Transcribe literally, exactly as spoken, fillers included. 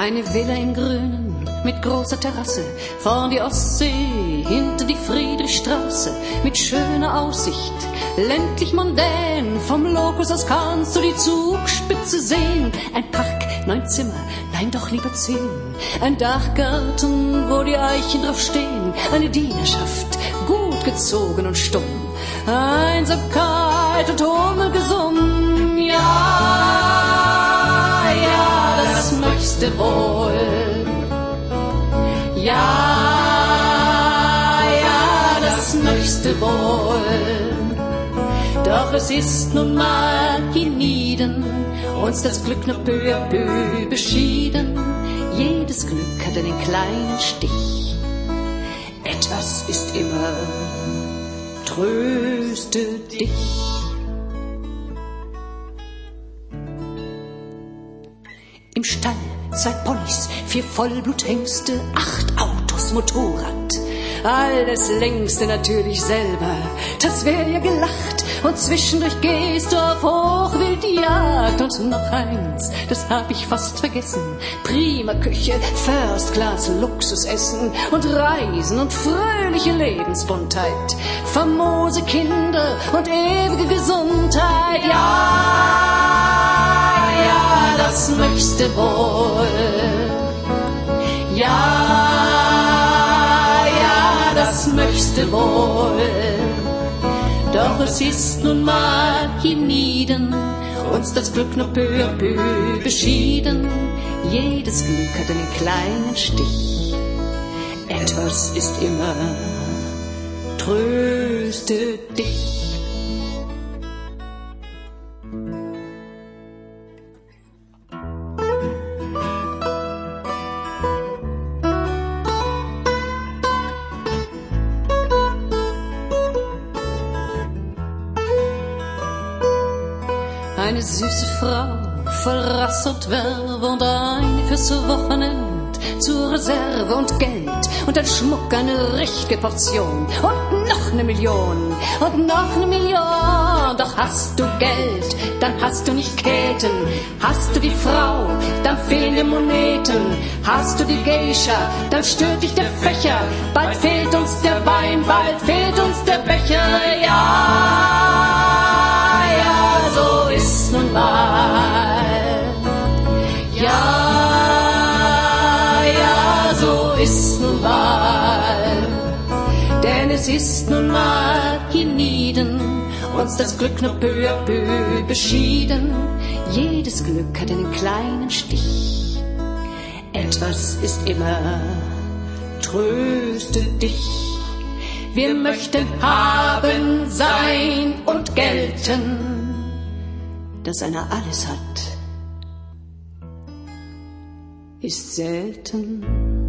Eine Villa im Grünen mit großer Terrasse, vorn die Ostsee, hinter die Friedrichstraße, mit schöner Aussicht, ländlich mondän. Vom Locus aus kannst du die Zugspitze sehen. Ein Park, neun Zimmer, nein doch lieber zehn. Ein Dachgarten, wo die Eichen drauf stehen. Eine Dienerschaft, gut gezogen und stumm. Einsamkeit und Hummelgesumm. Ja, ja, das möchtest du wohl. Ja, ja, das möchtest du wohl. Doch es ist nun mal hienieden, uns das Glück nur peu à peu beschieden. Jedes Glück hat einen kleinen Stich. Etwas ist immer, tröste dich. Im Stall zwei Ponys, vier Vollbluthengste, acht Autos, Motorrad. Alles längste natürlich selber, das wär ja gelacht. Und zwischendurch gehst du auf Hochwildjagd. Und noch eins, das hab ich fast vergessen. Prima Küche, First Class, Luxusessen und Reisen und fröhliche Lebensbuntheit. Famose Kinder und ewige Gesundheit. Ja, ja, das möchtest du wohl. Ja, ja, das möchtest du wohl. Doch es ist nun mal hienieden, uns das Glück nur peu à peu beschieden. Jedes Glück hat einen kleinen Stich. Etwas ist immer, tröste dich. Eine süße Frau, voll Rass und Werbe und eine fürs Wochenend zur Reserve und Geld und ein Schmuck, eine richtige Portion und noch eine Million und noch eine Million. Doch hast du Geld, dann hast du nicht Käthen. Hast du die Frau, dann fehlen dir Moneten. Hast du die Geisha, dann stört dich der Fächer. Bald fehlt uns der Wein, bald fehlt uns der Becher. Ja, ja, so ist nun mal. Ja, ja, so ist nun mal. Denn es ist nun mal hienieden, uns das Glück nur peu à peu beschieden. Jedes Glück hat einen kleinen Stich. Etwas ist immer, tröste dich. Wir möchten haben, sein und gelten, dass einer alles hat, ist selten.